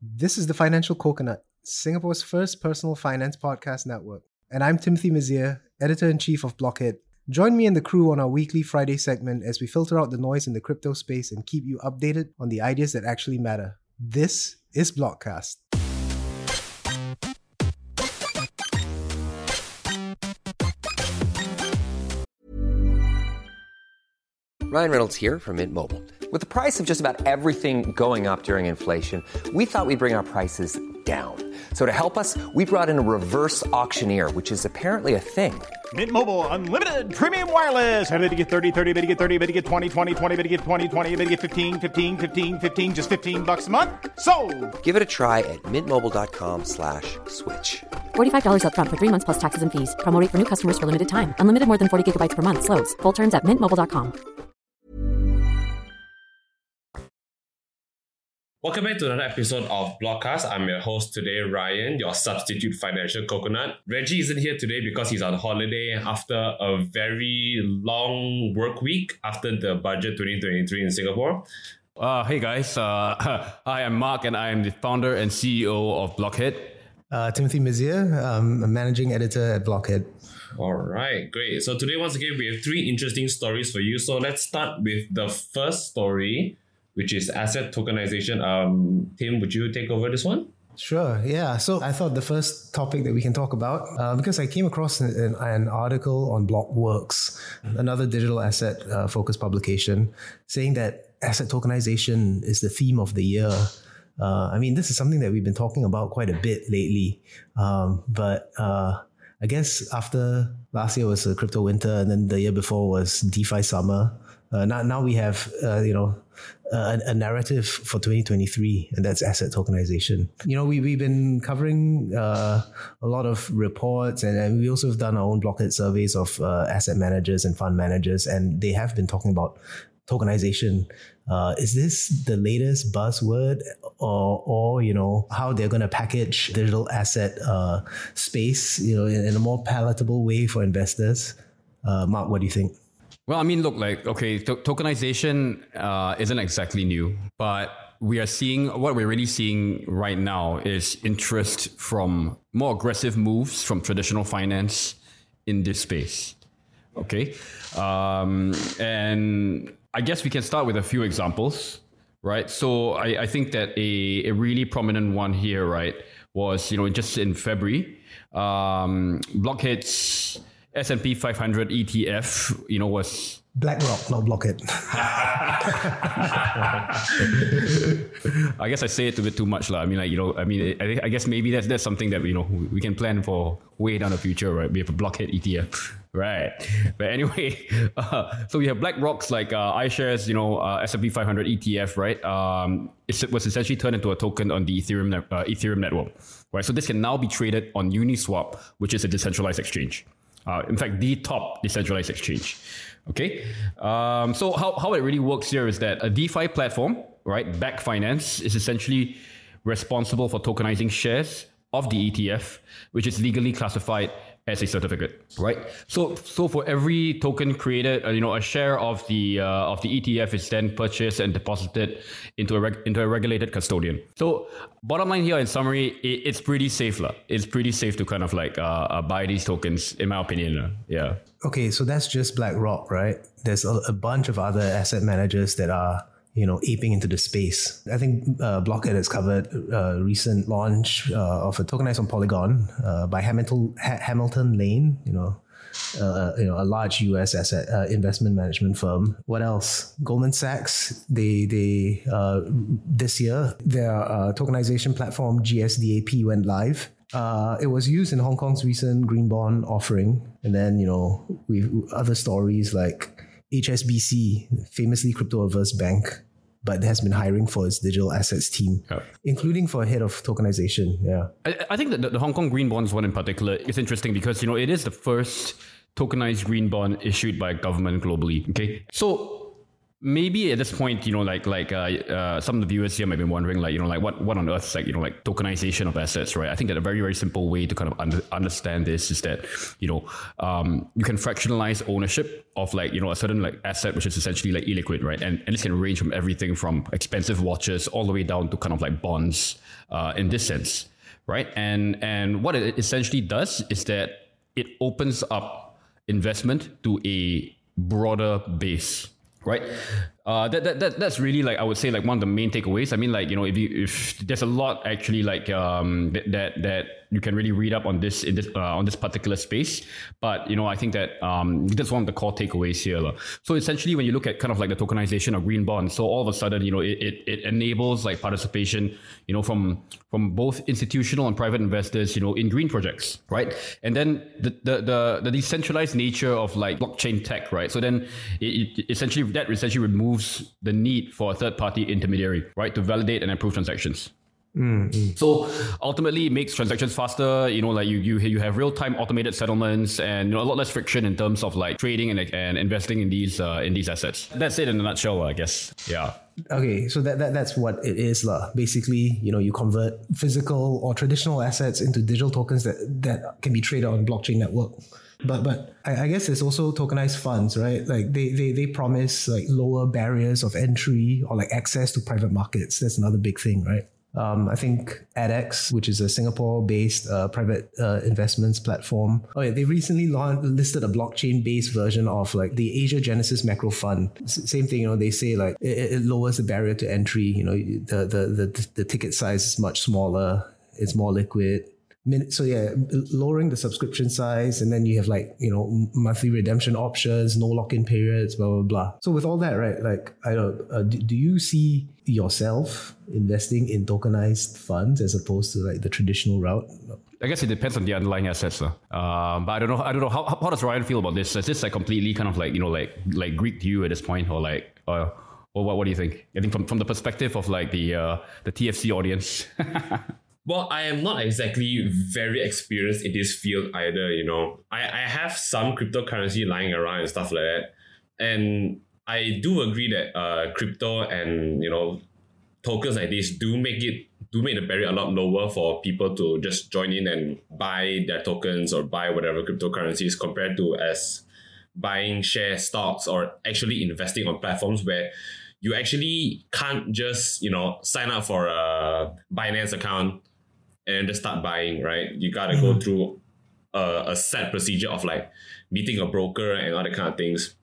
This is the Financial Coconut, Singapore's first personal finance podcast network. And I'm Timothy Mazier, Editor-in-Chief of Blockhead. Join me and the crew on our weekly Friday segment as we filter out the noise in the crypto space and keep you updated on the ideas that actually matter. This is Blockcast. Ryan Reynolds here from Mint Mobile. With the price of just about everything going up during inflation, we thought we'd bring our prices down. So to help us, we brought in a reverse auctioneer, which is apparently a thing. Mint Mobile Unlimited Premium Wireless. How to get 30, 30, bit to get 30, bit to get 20, 20, 20, bit to get 20, 20, bit to get 15, 15, 15, 15, just $15 a month? Sold! Give it a try at mintmobile.com/switch. $45 up front for 3 months plus taxes and fees. Promo rate for new customers for limited time. Unlimited more than 40 gigabytes per month. Slows full terms at mintmobile.com. Welcome back to another episode of Blockcast. I'm your host today, Ryan, your substitute financial coconut. Reggie isn't here today because he's on holiday after a very long work week after the budget 2023 in Singapore. Hey guys, I am Mark and I am the founder and CEO of Blockhead. Timothy Mazier, I'm a managing editor at Blockhead. All right, great. So today, once again, we have 3 interesting stories for you. So let's start with the first story, which is asset tokenization. Tim, would you take over this one? Sure, yeah. So I thought the first topic that we can talk about, because I came across an article on Blockworks, another digital asset focused publication, saying that asset tokenization is the theme of the year. This is something that we've been talking about quite a bit lately. But I guess after last year was a crypto winter, and then the year before was DeFi summer. Now we have, a narrative for 2023, and that's asset tokenization. We've been covering a lot of reports, and we also have done our own Blockhead surveys of asset managers and fund managers, and they have been talking about tokenization. Is this the latest buzzword, or how they're going to package digital asset space, in a more palatable way for investors? Mark, what do you think? Well, tokenization isn't exactly new, but what we're really seeing right now is interest from more aggressive moves from traditional finance in this space. Okay. And I guess we can start with a few examples, right? So I think that a really prominent one here, right, was, just in February, Blockhead's S&P 500 ETF, was BlackRock, not Blockhead. I guess I say it a bit too much, I guess maybe that's something that we can plan for way down the future, right? We have a Blockhead ETF, right? But anyway, so we have BlackRock's iShares, S&P 500 ETF, right? It was essentially turned into a token on the Ethereum network, right? So this can now be traded on Uniswap, which is a decentralized exchange. In fact, the top decentralized exchange. Okay. So how it really works here is that a DeFi platform, right, Back Finance, is essentially responsible for tokenizing shares of the ETF, which is legally classified as a certificate, right? So for every token created, a share of the ETF is then purchased and deposited into a regulated custodian. So bottom line here, in summary, it's pretty safe, It's pretty safe to kind of buy these tokens, in my opinion. Yeah. Okay, so that's just BlackRock, right? There's a bunch of other asset managers that are aping into the space. I think Blockhead has covered a recent launch of a tokenized on Polygon by Hamilton Lane, a large US asset investment management firm. What else? Goldman Sachs, they this year, their tokenization platform GSDAP went live. It was used in Hong Kong's recent green bond offering. And then, we've other stories like HSBC, famously crypto-averse bank, but has been hiring for its digital assets team, including for a head of tokenization. Yeah, I think that the Hong Kong green bonds one in particular is interesting because, it is the first tokenized green bond issued by a government globally. Okay, so maybe at this point, some of the viewers here might be wondering, what on earth is tokenization of assets, right? I think that a very, very simple way to kind of understand this is that, you can fractionalize ownership of a certain asset, which is essentially illiquid, right? And this can range from everything from expensive watches all the way down to kind of bonds in this sense, right? And what it essentially does is that it opens up investment to a broader base. Right, that's really I would say one of the main takeaways. I mean, if there's a lot actually that you can really read up on this on this particular space, but I think that that's one of the core takeaways here. So essentially, when you look at kind of the tokenization of green bonds, so all of a sudden it enables participation from both institutional and private investors in green projects, right? And then the decentralized nature of blockchain tech, right? So then it essentially removes the need for a third-party intermediary, right, to validate and approve transactions. So ultimately, it makes transactions faster. You have real-time automated settlements and a lot less friction in terms of trading and investing in these assets. That's it in a nutshell, I guess. Yeah. Okay, so that's what it is, basically. You convert physical or traditional assets into digital tokens that can be traded on a blockchain network. But I guess there's also tokenized funds, right? They promise lower barriers of entry or access to private markets. That's another big thing, right? I think ADX, which is a Singapore-based private investments platform. Oh yeah, they recently listed a blockchain-based version of the Asia Genesis Macro Fund. Same thing, they say it lowers the barrier to entry. The ticket size is much smaller. It's more liquid. So yeah, lowering the subscription size, and then you have monthly redemption options, no lock-in periods, blah blah blah. So with all that, right? I don't. Do you see yourself investing in tokenized funds as opposed to the traditional route? I guess it depends on the underlying assets, but I don't know. How does Ryan feel about this? Is this completely kind of Greek to you at this point, or what do you think? I think from the perspective of the TFC audience. Well, I am not exactly very experienced in this field either, I have some cryptocurrency lying around and stuff like that. And I do agree that crypto and, tokens like this do make the barrier a lot lower for people to just join in and buy their tokens or buy whatever cryptocurrencies compared to as buying share stocks or actually investing on platforms where you actually can't just, sign up for a Binance account and just start buying, right? You gotta go through a set procedure of meeting a broker and all that kind of things.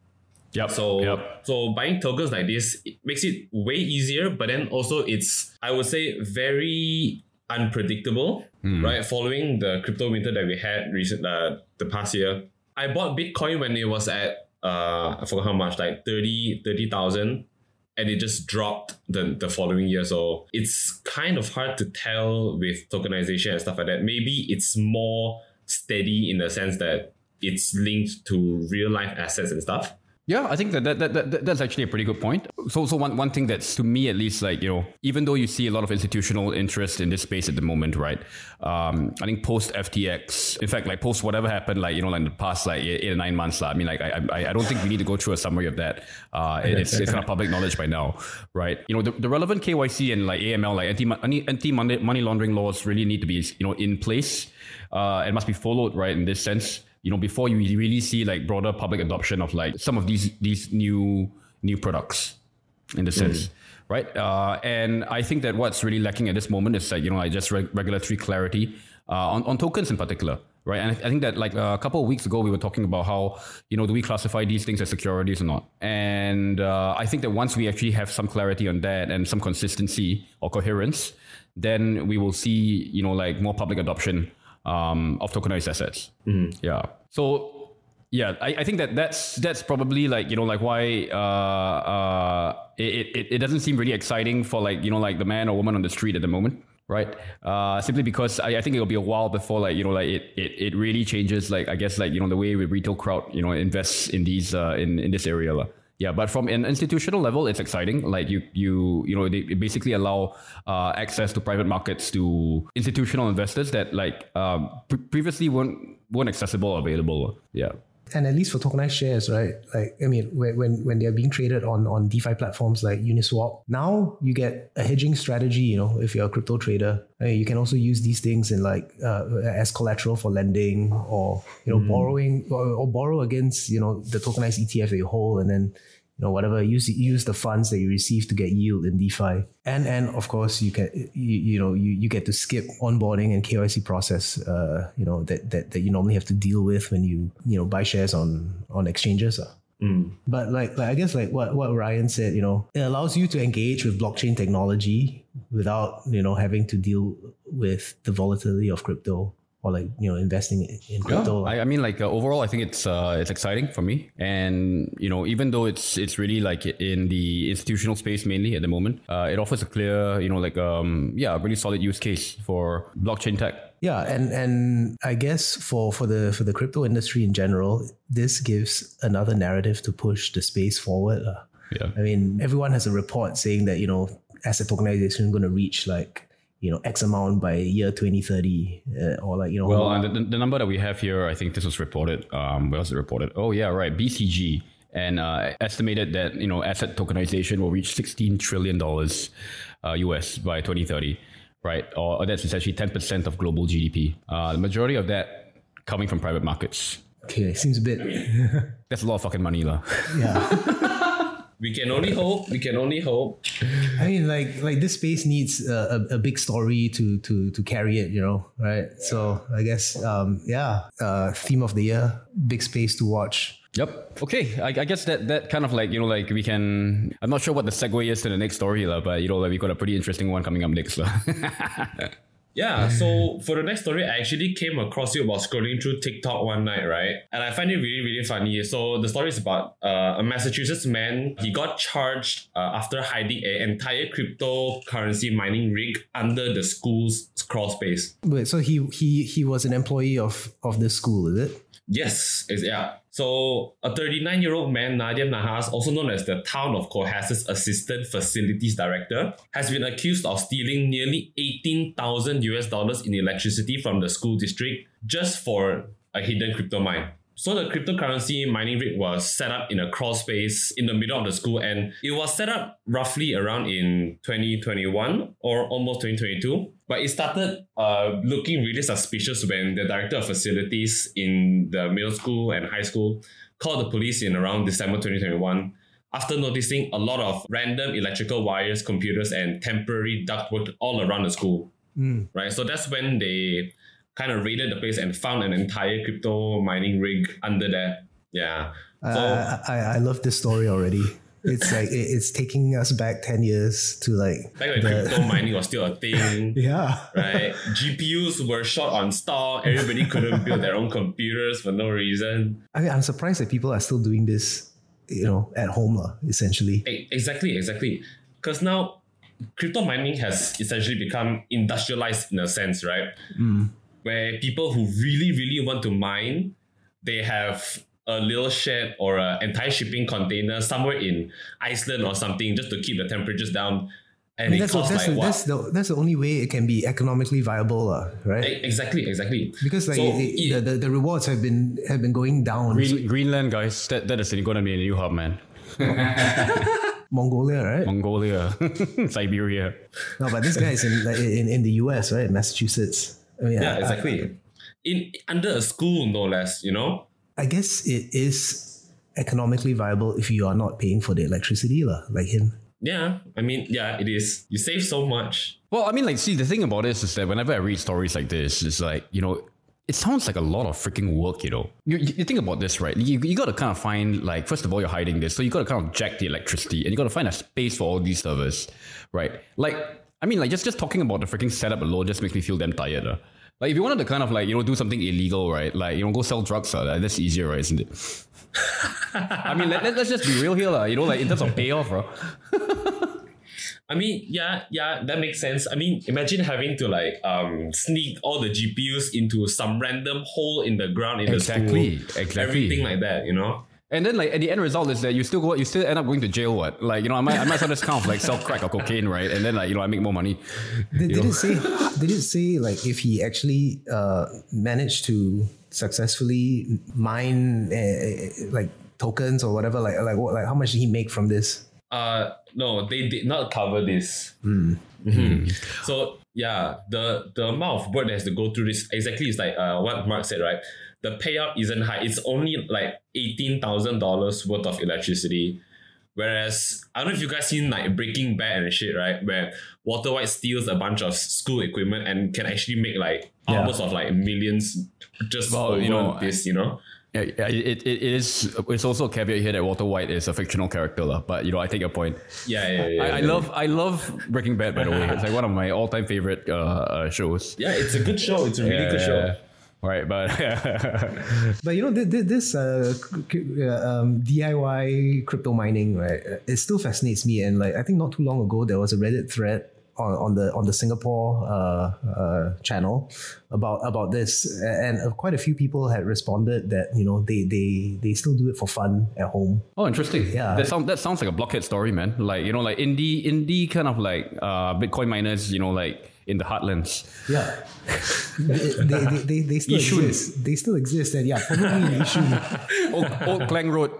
So buying tokens like this, it makes it way easier, but then also it's, I would say, very unpredictable, right? Following the crypto winter that we had the past year, I bought Bitcoin when it was at I forgot how much, 30,000. And it just dropped the following year. So it's kind of hard to tell with tokenization and stuff like that. Maybe it's more steady in the sense that it's linked to real life assets and stuff. Yeah, I think that's actually a pretty good point. So one thing that's, to me at least, even though you see a lot of institutional interest in this space at the moment, right? I think post FTX, in fact, post whatever happened, in the past 8 or 9 months, I don't think we need to go through a summary of that. It's kind of public knowledge by now, right? The relevant KYC and AML, anti-money laundering laws really need to be in place and must be followed, right? In this sense. Before you really see broader public adoption of some of these new products in the sense, right? And I think that what's really lacking at this moment is just regulatory clarity on tokens in particular, right? And I think that a couple of weeks ago we were talking about how do we classify these things as securities or not? And I think that once we actually have some clarity on that and some consistency or coherence, then we will see more public adoption of tokenized assets. Yeah. So yeah, I think that's probably why it doesn't seem really exciting for the man or woman on the street at the moment, right? Simply because I think it'll be a while before it really changes I guess the way the retail crowd invests in these in this area. Yeah, but from an institutional level, it's exciting. They basically allow access to private markets to institutional investors that previously weren't accessible or available. Yeah. And at least for tokenized shares, right? Like, I mean, when they're being traded on DeFi platforms like Uniswap, now you get a hedging strategy. You know, if you're a crypto trader, you can also use these things in like as collateral for lending, or borrowing, or borrow against the tokenized ETF that you hold, and then whatever, use the funds that you receive to get yield in DeFi. And of course you can you get to skip onboarding and KYC process that you normally have to deal with when you buy shares on exchanges. But like I guess like what Ryan said, it allows you to engage with blockchain technology without having to deal with the volatility of crypto, or like investing in crypto. I mean, like overall, I think it's exciting for me, and even though it's really like in the institutional space mainly at the moment, it offers a clear a really solid use case for blockchain tech. Yeah, and I guess for the crypto industry in general, this gives another narrative to push the space forward. Yeah, I mean, everyone has a report saying that asset tokenization is going to reach like X amount by year 2030, or like Well, the number that we have here, I think this was reported. Where was it reported? Oh yeah, right, BCG, and estimated that asset tokenization will reach $16 trillion US by 2030, right? Or that's essentially 10% of global GDP. The majority of that coming from private markets. Okay, seems a bit. That's a lot of fucking money, lah. Yeah. We can only hope. I mean, like this space needs a big story to carry it, right? Yeah. So I guess, theme of the year, big space to watch. Yep. Okay. I guess that kind of like, we can, I'm not sure what the segue is to the next story, but we got a pretty interesting one coming up next. Yeah, so for the next story, I actually came across it while scrolling through TikTok one night, right? And I find it really, really funny. So the story is about a Massachusetts man. He got charged after hiding an entire cryptocurrency mining rig under the school's crawl space. Wait, so he was an employee of the school, is it? Yes, yeah. So a 39-year-old man, Nadia Nahas, also known as the town of Cohas's assistant facilities director, has been accused of stealing nearly $18,000 in electricity from the school district just for a hidden crypto mine. So the cryptocurrency mining rig was set up in a crawl space in the middle of the school, and it was set up roughly around in 2021 or almost 2022. But it started looking really suspicious when the director of facilities in the middle school and high school called the police in around December 2021 after noticing a lot of random electrical wires, computers, and temporary ductwork all around the school. Right? So that's when they kind of raided the place and found an entire crypto mining rig under there. Yeah. So I love this story already. It's like it's taking us back 10 years to like back when crypto mining was still a thing. Yeah. Right. GPUs were short on stock. Everybody couldn't build their own computers for no reason. I mean, I'm surprised that people are still doing this, at home, essentially. Exactly. Because now crypto mining has essentially become industrialized in a sense, right? Where people who really, really want to mine, they have a little shed or an entire shipping container somewhere in Iceland or something just to keep the temperatures down. And that's the only way it can be economically viable, right? Exactly. Because like the rewards have been going down. Greenland, guys, that is going to be a new hub, man. Mongolia, right? Mongolia, Siberia. No, but this guy is in the US, right? Massachusetts. I mean, yeah, exactly. Under a school, no less, I guess it is economically viable if you are not paying for the electricity, like him. Yeah, I mean, yeah, it is. You save so much. Well, I mean, like, see, the thing about this is that whenever I read stories like this, it's like, it sounds like a lot of freaking work, You think about this, right? You got to kind of find, like, first of all, you're hiding this. So you got to kind of jack the electricity and you got to find a space for all these servers, right? Like, I mean, like, just talking about the freaking setup alone just makes me feel damn tired. Like, if you wanted to kind of, like, do something illegal, right? Like, go sell drugs, that's easier, right? Isn't it? I mean, let's just be real here, like, in terms of payoff, bro. I mean, yeah, that makes sense. I mean, imagine having to, like, sneak all the GPUs into some random hole in the ground in the school. Exactly. Everything like that, And then like at the end result is that you still end up going to jail. What, like, you know, I might as well just kind of like sell crack or cocaine, right? And then like, you know, I make more money. Did it say like if he actually managed to successfully mine like tokens or whatever, like how much did he make from this? No, they did not cover this. So yeah, the amount of work that has to go through this exactly is like what Mark said, right? The payout isn't high. It's only like $18,000 worth of electricity. Whereas, I don't know if you guys seen like Breaking Bad and shit, right? Where Walter White steals a bunch of school equipment and can actually make like almost of like millions just over this, you know? Yeah, it is. It's also a caveat here that Walter White is a fictional character, but you know, I take your point. I love Breaking Bad, by the way. It's like one of my all-time favorite shows. Yeah, it's a good show. It's a really good show. Right, but but you know, this DIY crypto mining, right? It still fascinates me. And like, I think not too long ago there was a Reddit thread on the Singapore channel about this, and quite a few people had responded that, you know, they still do it for fun at home. Oh, interesting. Yeah, that sounds like a Blockhead story, man. Like, you know, like indie kind of like Bitcoin miners, you know, like in the heartlands. Yeah, they still exist. They still exist, and yeah, probably in Yishun. Old Klang Road.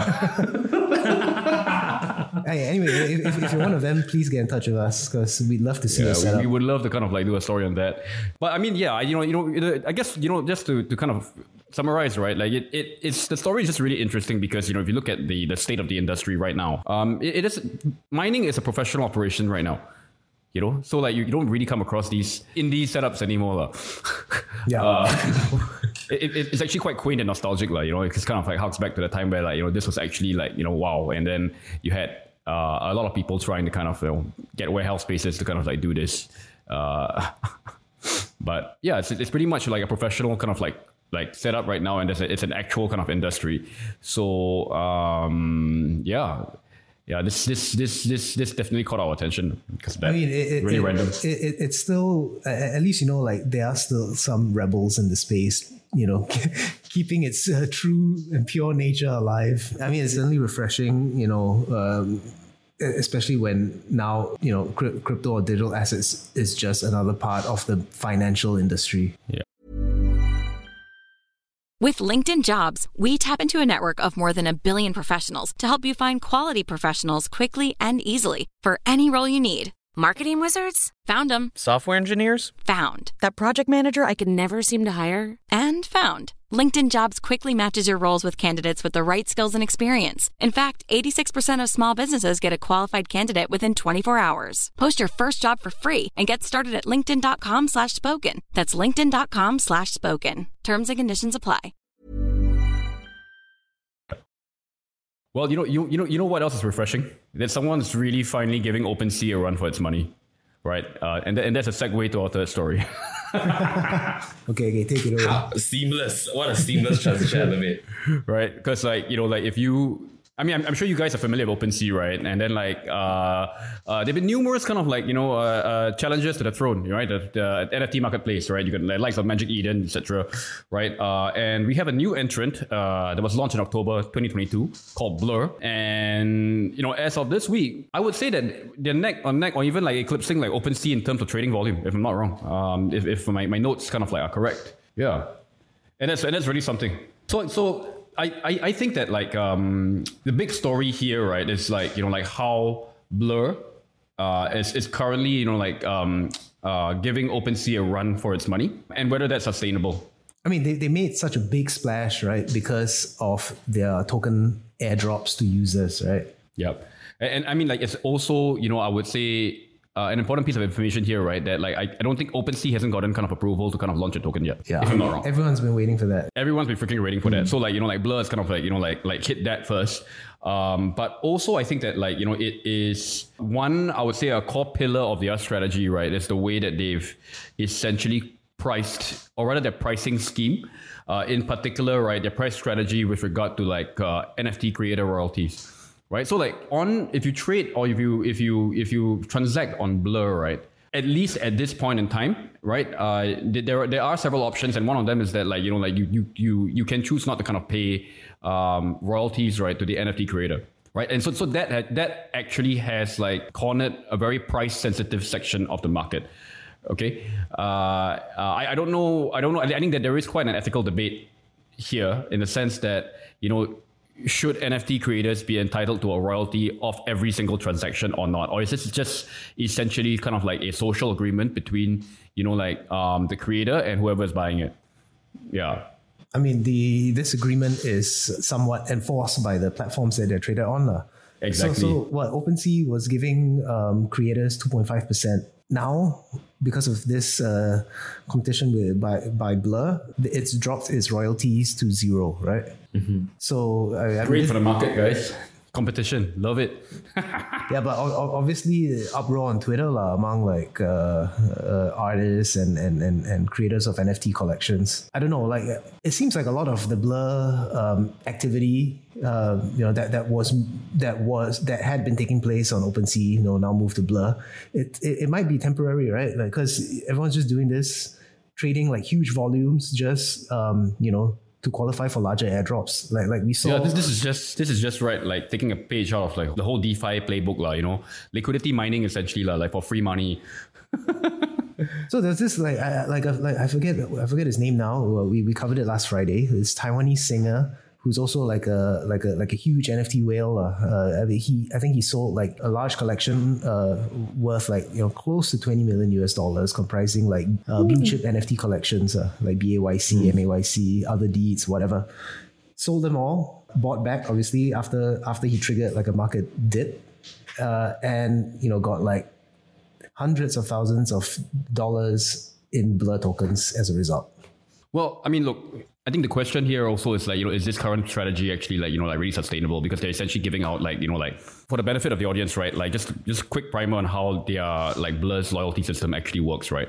Hey, anyway, if you're one of them, please get in touch with us because we'd love to see a setup. We would love to kind of like do a story on that. But I mean, yeah, you know, I guess, you know, just to kind of summarize, right? Like it's the story is just really interesting because, you know, if you look at the state of the industry right now, mining is a professional operation right now. You know, so like you don't really come across these indie setups anymore. Yeah. It's actually quite quaint and nostalgic, like, you know, it's kind of like harks back to the time where, like, you know, this was actually like, you know, wow. And then you had a lot of people trying to kind of, you know, get warehouse spaces to kind of like do this. But yeah, it's pretty much like a professional kind of like setup right now, and it's an actual kind of industry. So yeah, this definitely caught our attention because really random. It's still, at least, you know, like there are still some rebels in the space, you know, keeping its true and pure nature alive. I mean, it's certainly refreshing, you know, especially when now, you know, crypto or digital assets is just another part of the financial industry. Yeah. With LinkedIn Jobs, we tap into a network of more than 1 billion professionals to help you find quality professionals quickly and easily for any role you need. Marketing wizards? Found them. Software engineers? Found. That project manager I could never seem to hire? And found. LinkedIn Jobs quickly matches your roles with candidates with the right skills and experience. In fact, 86% of small businesses get a qualified candidate within 24 hours. Post your first job for free and get started at linkedin.com/spoken. That's linkedin.com/spoken. Terms and conditions apply. Well, you know what else is refreshing? That someone's really finally giving OpenSea a run for its money, right? And that's a segue to our third story. Okay, take it away. Seamless. What a seamless transition, I love it. Right? Because like, you know, like if you... I mean, I'm sure you guys are familiar with OpenSea, right? And then like, there've been numerous kind of like, you know, challenges to the throne, right? The NFT marketplace, right? You got the likes of Magic Eden, etc., right? And we have a new entrant that was launched in October 2022 called Blur. And, you know, as of this week, I would say that they're neck or even like eclipsing like OpenSea in terms of trading volume, if I'm not wrong. If my notes kind of like are correct. Yeah. And that's really something. So I think that like the big story here, right, is like, you know, like how Blur is currently, you know, like giving OpenSea a run for its money and whether that's sustainable. I mean, they made such a big splash, right, because of their token airdrops to users, right? Yep. And I mean, like, it's also, you know, I would say an important piece of information here, right? That like I don't think OpenSea hasn't gotten kind of approval to kind of launch a token yet. Yeah, if I'm not wrong. Everyone's been waiting for that. Everyone's been freaking waiting for that. So like, you know, like Blur is kind of like, you know, like hit that first. But also I think that like, you know, it is one, I would say a core pillar of their strategy, right? Is the way that they've essentially priced, or rather their pricing scheme, in particular, right? Their price strategy with regard to like NFT creator royalties. Right, so like if you trade or if you transact on Blur, right, at least at this point in time, right? There are several options, and one of them is that you can choose not to kind of pay royalties, right, to the NFT creator. Right, and so that actually has cornered a very price sensitive section of the market. Okay, I don't know. I think that there is quite an ethical debate here in the sense that should NFT creators be entitled to a royalty of every single transaction or not, or is this just essentially kind of like a social agreement between the creator and whoever is buying it? Yeah. I mean, this agreement is somewhat enforced by the platforms that they're traded on. Exactly. So what OpenSea was giving creators 2.5%. Now, because of this competition by Blur, it's dropped its royalties to 0, right? Mm-hmm. So great for the market, guys. Competition, love it. Yeah, but obviously uproar on Twitter among artists and creators of NFT collections. I don't know, it seems like a lot of the Blur activity, that had been taking place on OpenSea, now moved to Blur. It might be temporary, right? Because everyone's just doing this, trading huge volumes, just to qualify for larger airdrops, like we saw. Yeah, this is just right, taking a page out of the whole DeFi playbook, liquidity mining essentially, for free money. So there's this I forget his name now. We covered it last Friday. This Taiwanese singer who's also like a huge NFT whale. I think he sold a large collection worth close to $20 million, comprising blue chip NFT collections like BAYC, MAYC, other deeds, whatever. Sold them all, bought back obviously after he triggered a market dip, and got hundreds of thousands of dollars in Blur tokens as a result. Well, I mean, look, I think the question here also is is this current strategy actually really sustainable? Because they're essentially giving out for the benefit of the audience, right? Just quick primer on how their Blur's loyalty system actually works, right?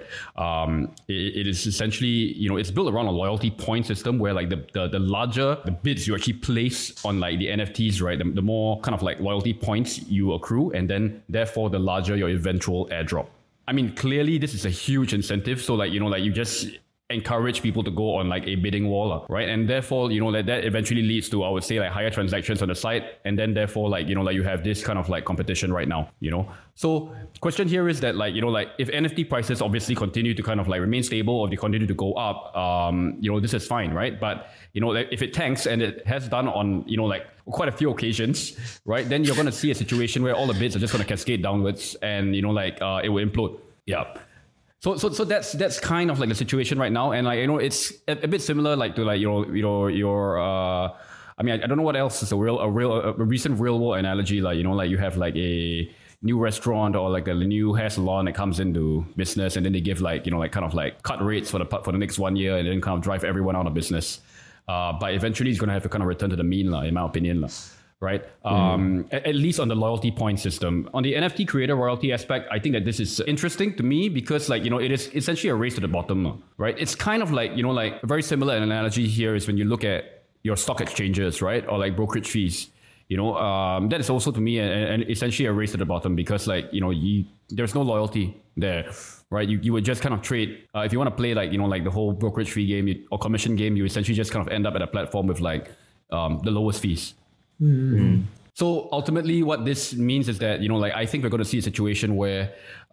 It is essentially it's built around a loyalty point system where the larger the bids you actually place on the NFTs, right? The more kind of loyalty points you accrue, and then therefore the larger your eventual airdrop. I mean, clearly this is a huge incentive. So you just encourage people to go on a bidding wall, right? And therefore, that eventually leads to, I would say, higher transactions on the site. And then therefore, you have this kind of competition right now, So the question here is that if NFT prices obviously continue to kind of remain stable or they continue to go up, this is fine, right? But, if it tanks, and it has done on, quite a few occasions, right? Then you're going to see a situation where all the bids are just going to cascade downwards and, it will implode. Yeah. So that's kind of the situation right now, and it's a bit similar to your I mean, I don't know what else is a recent real world analogy, you have a new restaurant or a new hair salon that comes into business, and then they give cut rates for the next 1 year, and then kind of drive everyone out of business. But eventually it's going to have to kind of return to the mean, in my opinion. Right? At least on the loyalty point system. On the NFT creator royalty aspect, I think that this is interesting to me because it is essentially a race to the bottom, right? It's kind of a very similar analogy here is when you look at your stock exchanges, right? Or brokerage fees. That is also to me and essentially a race to the bottom because there's no loyalty there, right? You would just kind of trade. If you want to play the whole brokerage fee game or commission game, you essentially just kind of end up at a platform with the lowest fees. Mm-hmm. So ultimately what this means is that, I think we're going to see a situation where,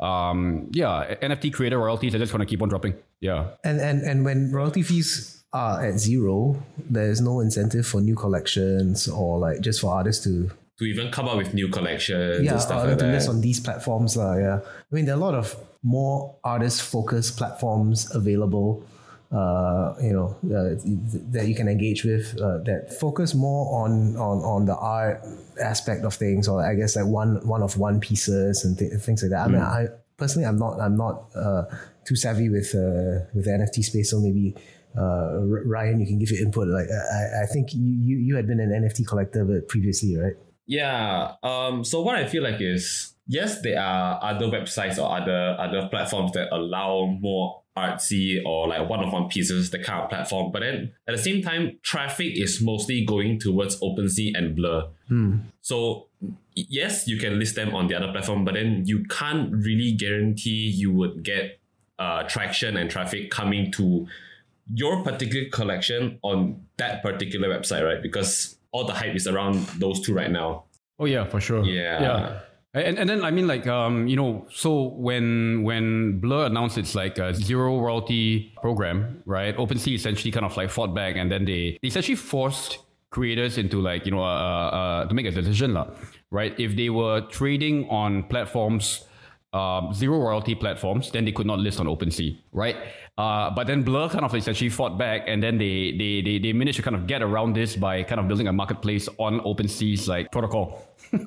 NFT creator royalties are just going to keep on dropping. Yeah. And when royalty fees are at 0, there's no incentive for new collections or just for artists to even come up with new collections and stuff to list on these platforms. Yeah. I mean, there are a lot of more artist-focused platforms available that you can engage with that focus more on the art aspect of things, or I guess one-of-one pieces and things like that. I mean, I personally I'm not too savvy with the NFT space, so maybe Ryan, you can give your input. I think you had been an NFT collector previously, right? Yeah. So what I feel is, yes, there are other websites or other platforms that allow more artsy or like one-of-one pieces, the kind of platform. But then at the same time, traffic is mostly going towards OpenSea and Blur. So yes, you can list them on the other platform, but then you can't really guarantee you would get traction and traffic coming to your particular collection on that particular website, right? Because all the hype is around those two right now. Oh yeah, for sure. Yeah. And then I mean like so when Blur announced its like zero royalty program, right? OpenSea essentially kind of like fought back, and then they essentially forced creators into like to make a decision, right? If they were trading on platforms, zero royalty platforms, then they could not list on OpenSea, right? But then Blur kind of essentially fought back, and then they managed to kind of get around this by kind of building a marketplace on OpenSea's like protocol.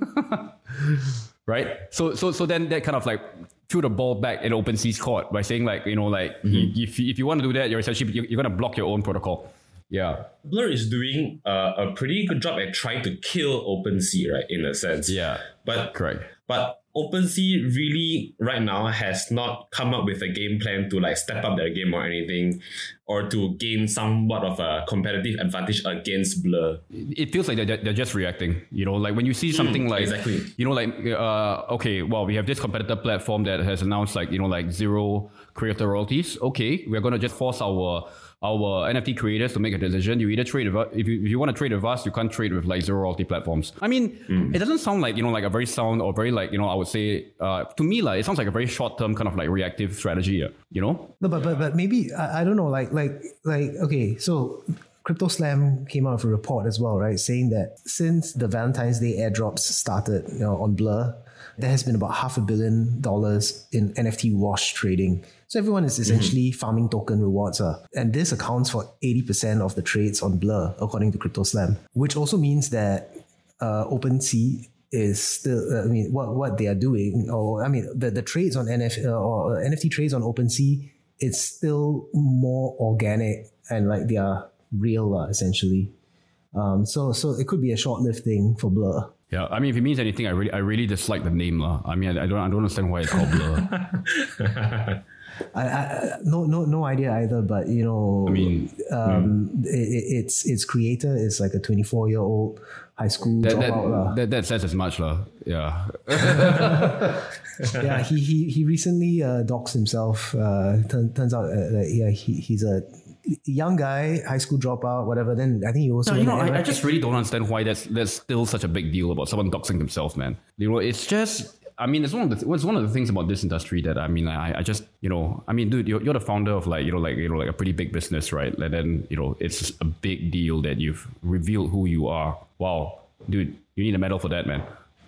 Right, so then that kind of like threw the ball back in OpenSea's court by saying like if you want to do that, you're essentially you're gonna block your own protocol. Yeah, Blur is doing a pretty good job at trying to kill OpenSea, right? In a sense. Yeah, but correct. But OpenSea really right now has not come up with a game plan to like step up their game or anything, or to gain somewhat of a competitive advantage against Blur. It feels like they're just reacting, like when you see something like, exactly. Okay, well, we have this competitor platform that has announced like zero creator royalties. Okay, we're going to just force our NFT creators to make a decision. You either trade with, if you want to trade with us, you can't trade with like zero royalty platforms. I mean, it doesn't sound like like a very sound or very like I would say to me like it sounds like a very short term kind of like reactive strategy. No, but maybe I don't know. Like okay, so Crypto Slam came out with a report as well, right? Saying that since the Valentine's Day airdrops started, on Blur, there has been about $500 million in NFT wash trading. So everyone is essentially farming token rewards. And this accounts for 80% of the trades on Blur, according to Crypto Slam, which also means that OpenSea is still, what they are doing, or the trades on NFT trades on OpenSea, it's still more organic and like they are real, essentially. So it could be a short-lived thing for Blur. Yeah, I mean, if it means anything, I really dislike the name, I mean, I don't understand why it's called Blur. I no idea either, but I mean, its creator is like a 24-year-old high school dropout. That says as much, yeah. Yeah, he recently doxed himself. Turns out, he's a young guy, high school dropout, whatever. Then I think he also. I just really don't understand why that's still such a big deal about someone doxing himself, man. It's just. I mean, it's one of the things about this industry that I mean, I just I mean, dude, you're the founder of like a pretty big business, right? And then it's a big deal that you've revealed who you are. Wow, dude, you need a medal for that, man.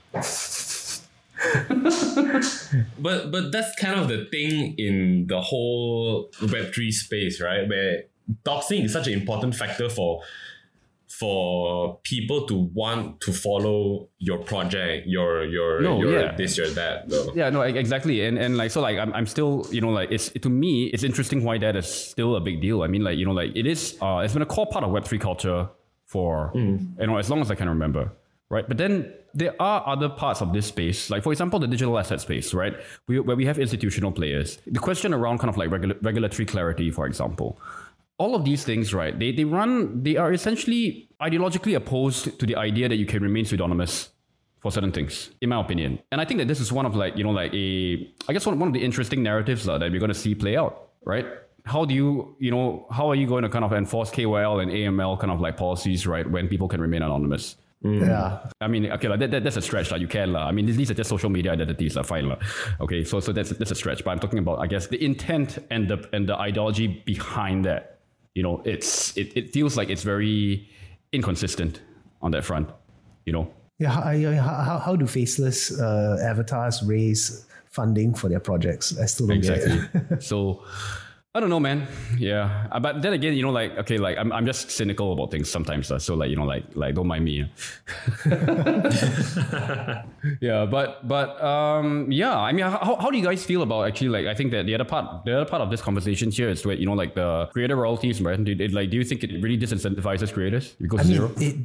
But that's kind of the thing in the whole Web3 space, right? Where doxing is such an important factor for people to want to follow your project, your this, your that. Though. Yeah, no, exactly. And like, so like, I'm still, it's, to me, it's interesting why that is still a big deal. I mean, like, it is, it's been a core part of Web3 culture for, as long as I can remember, right? But then there are other parts of this space, like for example, the digital asset space, right? Where we have institutional players. The question around kind of like regulatory clarity, for example. All of these things, right? They are essentially ideologically opposed to the idea that you can remain pseudonymous for certain things, in my opinion. And I think that this is one of like, one of the interesting narratives that we're going to see play out, right? How do how are you going to kind of enforce KOL and AML kind of like policies, right? When people can remain anonymous. Yeah. I mean, okay, like that's a stretch. You can. I mean, these are just social media identities. Fine. Okay, so that's a stretch. But I'm talking about, I guess, the intent and the ideology behind that. It feels like it's very inconsistent on that front, Yeah, how do faceless avatars raise funding for their projects? I still don't get it. So, I don't know, man. Yeah, but then again, I'm just cynical about things sometimes. So like don't mind me. Yeah, but yeah. I mean, how do you guys feel about actually I think that the other part of this conversation here is where the creator royalties, right? Do you think it really disincentivizes creators? It goes to zero. It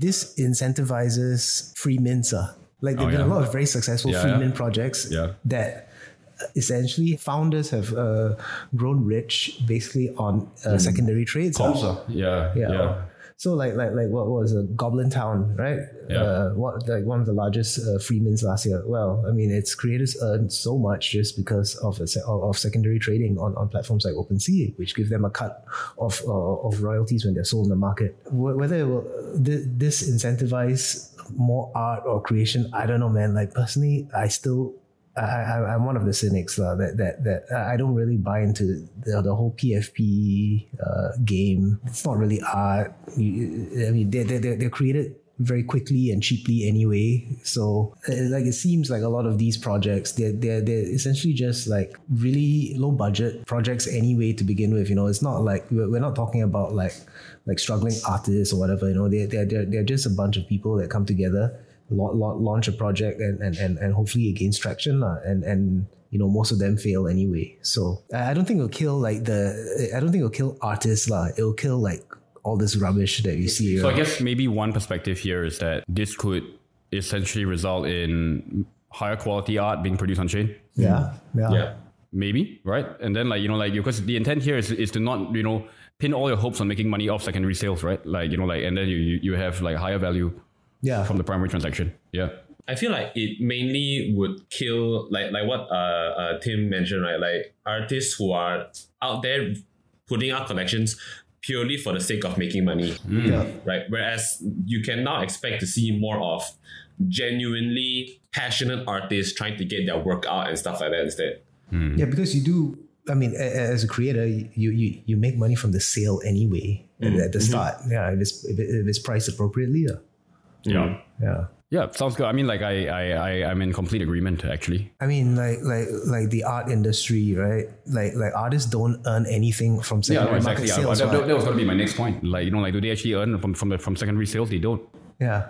disincentivizes free mints. Like there've been a lot of very successful free mint projects that essentially founders have grown rich basically on secondary trades. Yeah. So like what was a Goblin Town, right? Yeah. One of the largest freemans last year. Well, I mean, its creators earned so much just because of secondary trading on platforms like OpenSea, which give them a cut of royalties when they're sold in the market. Whether it will this incentivize more art or creation, I don't know, man. Like personally, I'm one of the cynics that I don't really buy into the whole PFP game. It's not really art. I mean, they're created very quickly and cheaply anyway. So like it seems like a lot of these projects, they're essentially just like really low budget projects anyway to begin with. You know, it's not like we're not talking about like struggling artists or whatever. You know, they're just a bunch of people that come together, launch a project and hopefully it gains traction and you know, most of them fail anyway. So I don't think it'll kill artists It'll kill like all this rubbish that you see. So I guess maybe one perspective here is that this could essentially result in higher quality art being produced on chain. Yeah. Maybe, right? And then because the intent here is to not, you know, pin all your hopes on making money off secondary sales, right? Like, you know, like, and then you have like higher value from the primary transaction. Yeah. I feel like it mainly would kill like what Tim mentioned, right? Like artists who are out there putting out collections purely for the sake of making money, right? Whereas you can now expect to see more of genuinely passionate artists trying to get their work out and stuff like that instead. Yeah, because you do. I mean, as a creator, you make money from the sale anyway at the start. Yeah, if it's priced appropriately. Yeah, sounds good. I mean, like I'm in complete agreement actually. I mean, like the art industry, right? Like artists don't earn anything from secondary market sales. That was going to be my next point. Like, you know, like do they actually earn from secondary sales? They don't. Yeah.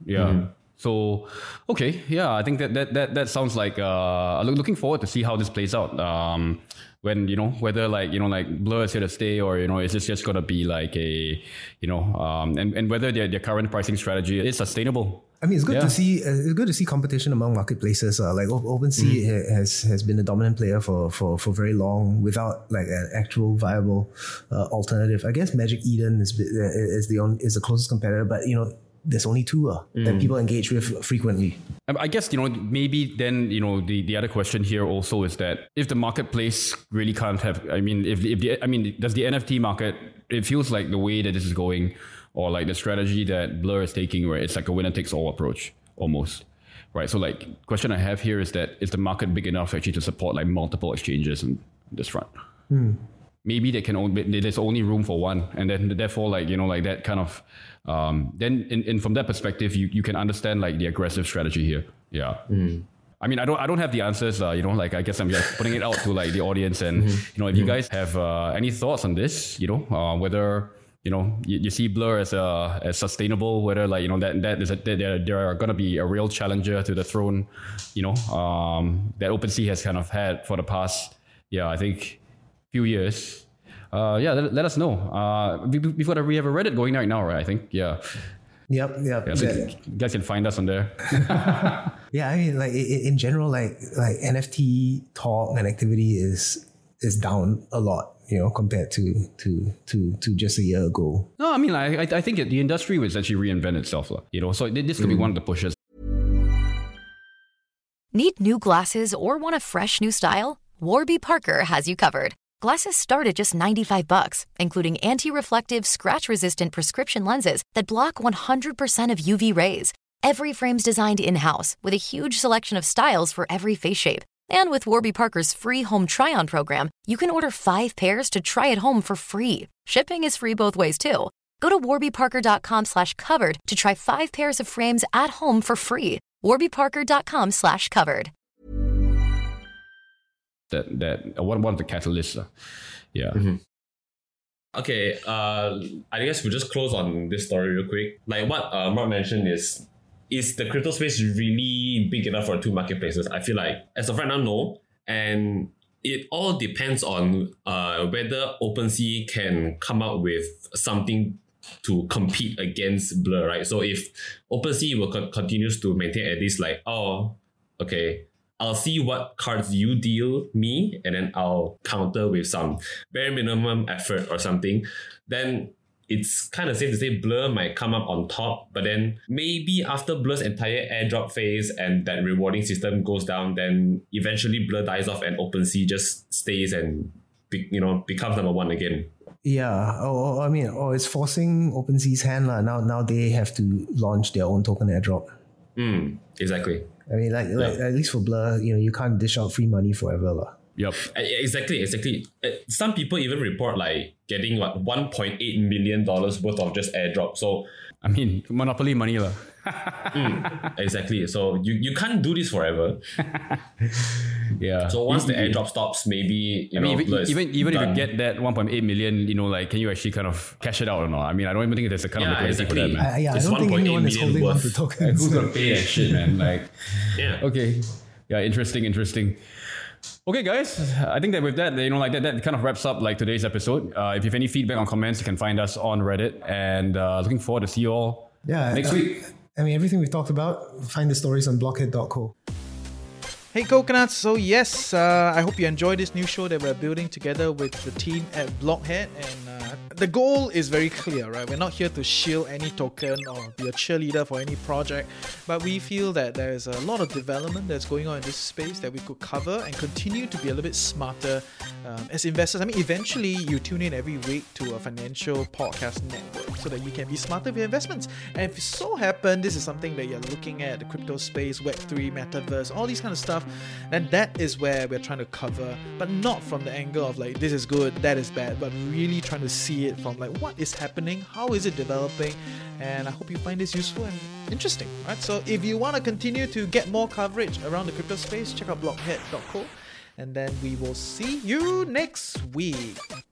So, okay, yeah, I think that sounds like looking forward to see how this plays out. When, you know, whether like, you know, like Blur is here to stay, or, you know, is this just gonna be like a, you know, and whether their current pricing strategy is sustainable. I mean, it's good to see. It's good to see competition among marketplaces. Like OpenSea has been a dominant player for very long without like an actual viable alternative. I guess Magic Eden is the closest competitor, but you know, there's only two that people engage with frequently. I guess, you know, maybe then, you know, the other question here also is that if the marketplace really can't have, I mean, does the NFT market, it feels like the way that this is going, or like the strategy that Blur is taking, where it's like a winner takes all approach almost, right? So like, question I have here is that is the market big enough actually to support like multiple exchanges in this front? Maybe there's only room for one, and then therefore, like, you know, like that kind of then in from that perspective, you can understand like the aggressive strategy here. Yeah. I mean, I don't have the answers. You know, like I guess I'm just putting it out to like the audience, and you know, if you guys have any thoughts on this, you know, whether, you know, you see Blur as sustainable, whether like, you know, that there are gonna be a real challenger to the throne, you know, that OpenSea has kind of had for the past, I think, few years. Let us know. We've got a Reddit going right now, right? I think. Yeah. Yep. So you guys can find us on there. Yeah, I mean, like in general, like NFT talk and activity is down a lot, you know, compared to just a year ago. No, I mean, I think the industry will essentially reinvent itself, you know. So this could be one of the pushes. Need new glasses or want a fresh new style? Warby Parker has you covered. Glasses start at just $95, including anti-reflective, scratch-resistant prescription lenses that block 100% of UV rays. Every frame's designed in-house with a huge selection of styles for every face shape. And with Warby Parker's free home try-on program, you can order 5 pairs to try at home for free. Shipping is free both ways, too. Go to warbyparker.com/covered to try 5 pairs of frames at home for free. warbyparker.com/covered. That one of the catalysts. Okay, I guess we'll just close on this story real quick. Like what Mark mentioned is the crypto space really big enough for 2 marketplaces? I feel like as of right now, no. And it all depends on whether OpenSea can come up with something to compete against Blur, right? So if OpenSea will continues to maintain at least like, I'll see what cards you deal me, and then I'll counter with some bare minimum effort or something. Then it's kind of safe to say Blur might come up on top, but then maybe after Blur's entire airdrop phase and that rewarding system goes down, then eventually Blur dies off and OpenSea just stays and becomes number one again. Yeah, it's forcing OpenSea's hand lah. Now they have to launch their own token airdrop. Exactly. I mean, like at least for Blur, you can't dish out free money forever lah. Yep. Exactly. Some people even report like getting $1.8 million worth of just airdrop. So I mean, monopoly money lah. Exactly. So you can't do this forever. Yeah. So once the airdrop stops, maybe even if you get that 1.8 million, can you actually kind of cash it out or not? I mean, I don't even think there's a kind of liquidity for that, man. I don't think anyone is holding on to tokens. Who's gonna pay that shit, man? Okay. Yeah, interesting. Okay, guys, I think that with that, that kind of wraps up today's episode. If you have any feedback or comments, you can find us on Reddit, and looking forward to see you all next week. I mean, everything we've talked about, find the stories on blockhead.co. Hey Coconuts, so yes, I hope you enjoyed this new show that we're building together with the team at Blockhead, and the goal is very clear, right? We're not here to shield any token or be a cheerleader for any project, but we feel that there's a lot of development that's going on in this space that we could cover and continue to be a little bit smarter as investors. I mean, eventually you tune in every week to a financial podcast network so that you can be smarter with your investments. And if it so happen this is something that you're looking at, the crypto space, Web3, Metaverse, all these kind of stuff, then that is where we're trying to cover, but not from the angle of this is good, that is bad, but really trying to see it from what is happening, how is it developing, and I hope you find this useful and interesting, right? So if you want to continue to get more coverage around the crypto space, check out blockhead.co, and then we will see you next week.